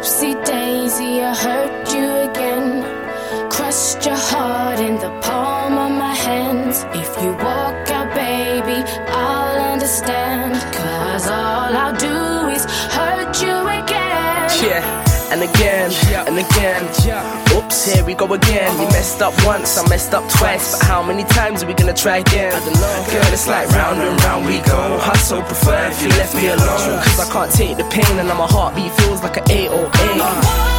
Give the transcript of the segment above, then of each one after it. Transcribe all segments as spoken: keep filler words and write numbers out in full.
Oopsie daisy, I hurt you again. Crushed your heart in the palm of my hands. If you walk out, baby, I'll understand. Cause all I'll do is hurt you again. Yeah, and again, and again. Oops, here we go again. You messed up once, I messed up twice. But how many times are we gonna try again? Girl, it's like round and round we go. I'd so prefer if you left me alone. Cause I can't take the pain and now my heartbeat feels like an eight oh eight.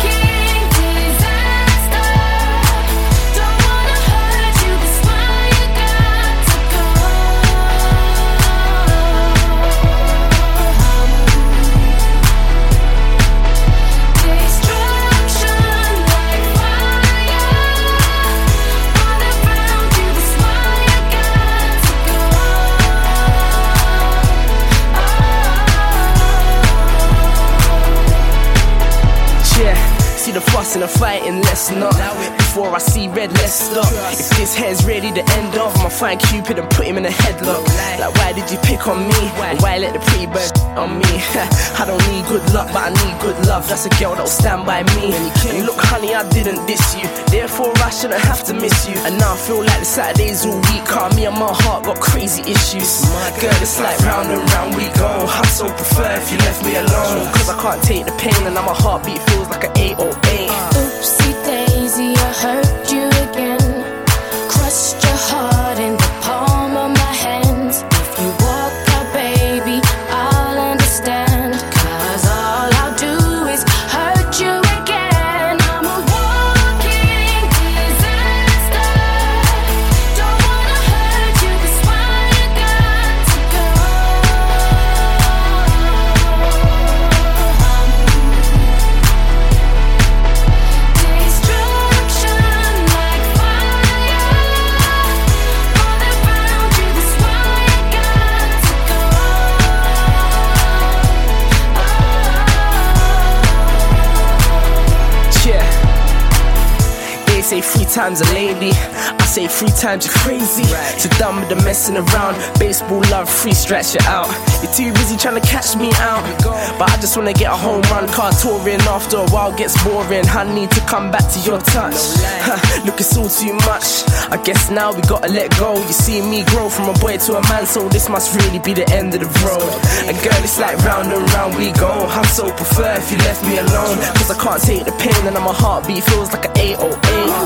See the fuss and the fighting, let's not. Before I see red, let's stop. If this head's ready to end off, I'ma find Cupid and put him in a headlock. Like, why did you pick on me? And why let the pretty bird on me? I don't need good luck, but I need good love. That's a girl that'll stand by me. And look, honey, I didn't diss you, therefore I shouldn't have to miss you. And now I feel like the Saturdays all week, cause me and my heart got crazy issues. Girl, it's like round and round we go. I so prefer if you left me alone. Cause I can't take the pain and now my heartbeat feels like an eight oh eight. Oopsie daisy, I hurt you again. Crushed your heart in the palm of my hands. If you walk out, baby, I'll understand. Cause all I'll do is hurt you again. I'm a walking disaster. Don't wanna hurt you, that's why you got to go. Say three times a lady, I say three times you're crazy. So done with the messing around. Baseball love, free stretch it out. You're too busy trying to catch me out, but I just wanna get a home run. Car touring after a while gets boring. I need to come back to your touch. Look, it's all too much. I guess now we gotta let go. You see me grow from a boy to a man, so this must really be the end of the road. And girl, it's like round and round we go. I so prefer if you left me alone. Cause I can't take the pain and now my heartbeat feels like an eight oh eight.